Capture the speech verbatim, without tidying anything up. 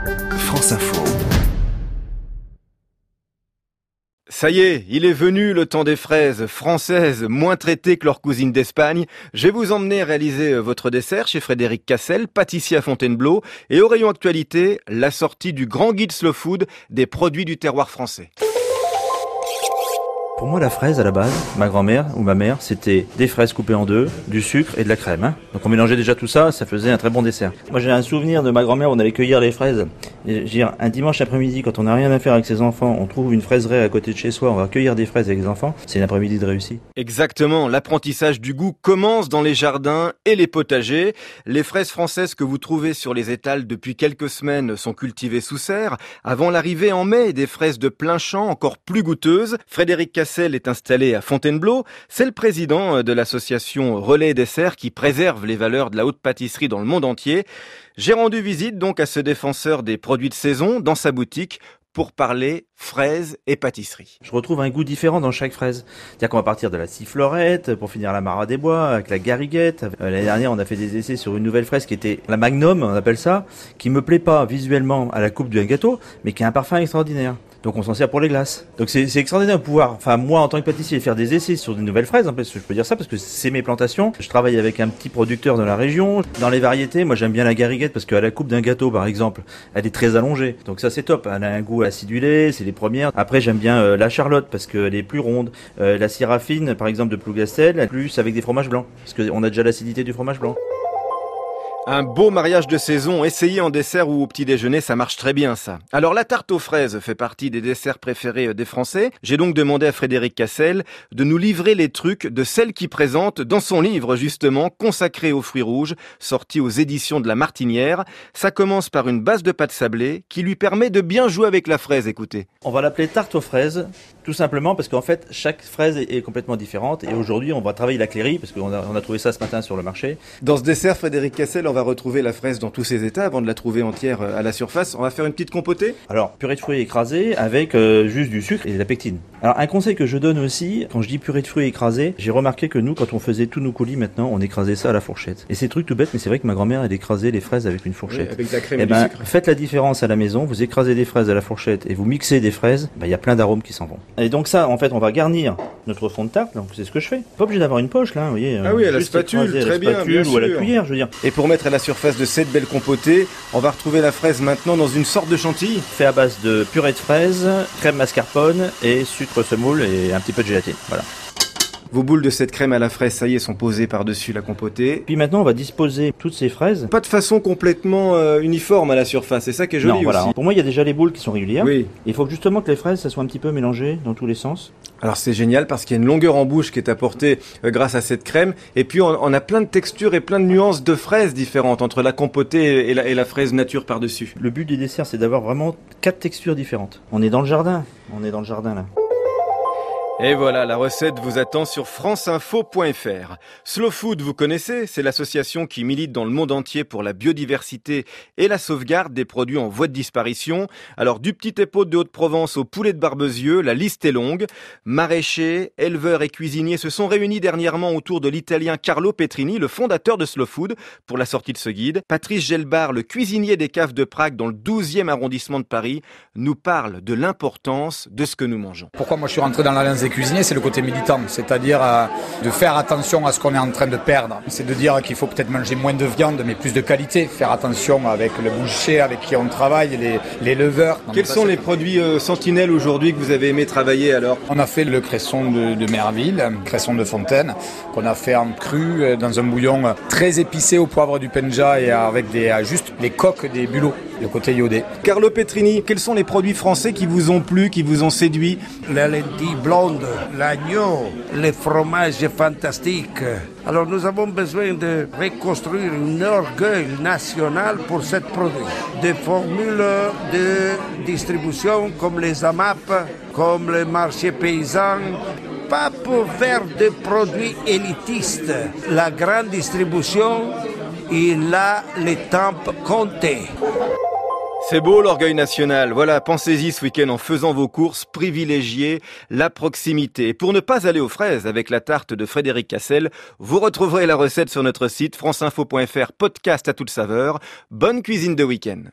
France Info. Ça y est, il est venu le temps des fraises françaises, moins traitées que leurs cousines d'Espagne. Je vais vous emmener réaliser votre dessert chez Frédéric Cassel, pâtissier à Fontainebleau. Et au rayon actualité, la sortie du grand guide Slow Food des produits du terroir français. Pour moi, la fraise, à la base, ma grand-mère ou ma mère, c'était des fraises coupées en deux, du sucre et de la crème. Hein. Donc on mélangeait déjà tout ça, ça faisait un très bon dessert. Moi, j'ai un souvenir de ma grand-mère, on allait cueillir les fraises. Et, je veux dire, un dimanche après-midi, quand on n'a rien à faire avec ses enfants, on trouve une fraiserie à côté de chez soi, on va cueillir des fraises avec les enfants, c'est une après-midi de réussi. Exactement, l'apprentissage du goût commence dans les jardins et les potagers. Les fraises françaises que vous trouvez sur les étals depuis quelques semaines sont cultivées sous serre. Avant l'arrivée en mai des fraises de plein champ encore plus goûteuses, Frédéric Cassel est installé à Fontainebleau. C'est le président de l'association Relais Dessert qui préserve les valeurs de la haute pâtisserie dans le monde entier. J'ai rendu visite donc à ce défenseur des produits de saison dans sa boutique pour parler fraises et pâtisserie. Je retrouve un goût différent dans chaque fraise. C'est-à-dire qu'on va partir de la sifflorette pour finir la Marat des Bois avec la gariguette. Euh, l'année dernière, on a fait des essais sur une nouvelle fraise qui était la Magnum, on appelle ça, qui me plaît pas visuellement à la coupe d'un gâteau, mais qui a un parfum extraordinaire. Donc on s'en sert pour les glaces. Donc c'est, c'est extraordinaire de pouvoir, enfin moi en tant que pâtissier, faire des essais sur des nouvelles fraises. En fait, je peux dire ça parce que c'est mes plantations. Je travaille avec un petit producteur de la région. Dans les variétés, moi j'aime bien la gariguette parce qu'à la coupe d'un gâteau par exemple, elle est très allongée. Donc ça c'est top. Elle a un goût acidulé, c'est les premières. Après j'aime bien euh, la Charlotte parce qu'elle est plus ronde. Euh, la Syrafine par exemple de Plougastel, plus avec des fromages blancs parce qu'on a déjà l'acidité du fromage blanc. Un beau mariage de saison, essayé en dessert ou au petit déjeuner, ça marche très bien ça. Alors la tarte aux fraises fait partie des desserts préférés des Français. J'ai donc demandé à Frédéric Cassel de nous livrer les trucs de celle qui présente dans son livre justement consacré aux fruits rouges, sorti aux éditions de La Martinière. Ça commence par une base de pâte sablée qui lui permet de bien jouer avec la fraise, écoutez. On va l'appeler tarte aux fraises, tout simplement parce qu'en fait chaque fraise est complètement différente et aujourd'hui on va travailler la clairie parce qu'on a, on a trouvé ça ce matin sur le marché. Dans ce dessert, Frédéric Cassel, on va retrouver la fraise dans tous ses états avant de la trouver entière à la surface. On va faire une petite compotée. Alors, purée de fruits écrasée avec euh, juste du sucre et de la pectine. Alors, un conseil que je donne aussi, quand je dis purée de fruits écrasée, j'ai remarqué que nous, quand on faisait tous nos coulis maintenant, on écrasait ça à la fourchette. Et c'est truc tout bête, mais c'est vrai que ma grand-mère, elle écrasait les fraises avec une fourchette. Oui, avec de la crème et et ben, du sucre. Faites la différence à la maison, vous écrasez des fraises à la fourchette et vous mixez des fraises, ben, il y a plein d'arômes qui s'en vont. Et donc ça, en fait, on va garnir notre fond de tarte, donc c'est ce que je fais. Pas obligé d'avoir une poche, là, vous voyez. Ah oui, à la juste spatule, écraser à très la bien, spatule bien ou à la sûr. cuillère, je veux dire. Et pour mettre à la surface de cette belle compotée, on va retrouver la fraise maintenant dans une sorte de chantilly. Fait à base de purée de fraises, crème mascarpone et sucre semoule et un petit peu de gélatine. Voilà. Vos boules de cette crème à la fraise, ça y est, sont posées par-dessus la compotée. Puis maintenant, on va disposer toutes ces fraises. Pas de façon complètement euh, uniforme à la surface, c'est ça qui est joli non, voilà. aussi. Pour moi, il y a déjà les boules qui sont régulières. Oui. Il faut justement que les fraises, ça soit un petit peu mélangé dans tous les sens. Alors c'est génial parce qu'il y a une longueur en bouche qui est apportée euh, grâce à cette crème. Et puis on, on a plein de textures et plein de nuances de fraises différentes entre la compotée et la, et la fraise nature par-dessus. Le but du dessert, c'est d'avoir vraiment quatre textures différentes. On est dans le jardin. On est dans le jardin là. Et voilà, la recette vous attend sur franceinfo point f r. Slow Food, vous connaissez, c'est l'association qui milite dans le monde entier pour la biodiversité et la sauvegarde des produits en voie de disparition. Alors du petit épaule de Haute-Provence au poulet de Barbezieux, la liste est longue. Maraîchers, éleveurs et cuisiniers se sont réunis dernièrement autour de l'italien Carlo Petrini, le fondateur de Slow Food, pour la sortie de ce guide. Patrice Gelbar, le cuisinier des caves de Prague dans le douzième arrondissement de Paris, nous parle de l'importance de ce que nous mangeons. Pourquoi moi je suis rentré dans l'Alliance des cuisiniers, c'est le côté militant, c'est-à-dire euh, de faire attention à ce qu'on est en train de perdre. C'est de dire qu'il faut peut-être manger moins de viande, mais plus de qualité, faire attention avec le boucher avec qui on travaille, les, les leveurs. Quels sont les produits euh, sentinelles aujourd'hui que vous avez aimé travailler alors ? On a fait le cresson de, de Merville, cresson de Fontaine, qu'on a fait en cru, euh, dans un bouillon très épicé au poivre du Penja et avec des, euh, juste les coques des bulots, le côté iodé. Carlo Petrini, quels sont les produits français qui vous ont plu, qui vous ont séduit ? Les lentilles blondes, l'agneau, les fromages fantastiques. Alors nous avons besoin de reconstruire un orgueil national pour ce produit. Des formules de distribution comme les A M A P, comme les marchés paysans, pas pour faire des produits élitistes. La grande distribution, il a les temps comptés. C'est beau l'orgueil national. Voilà, pensez-y ce week-end en faisant vos courses, privilégiez la proximité. Et pour ne pas aller aux fraises avec la tarte de Frédéric Cassel, vous retrouverez la recette sur notre site franceinfo point f r, podcast à toute saveur. Bonne cuisine de week-end.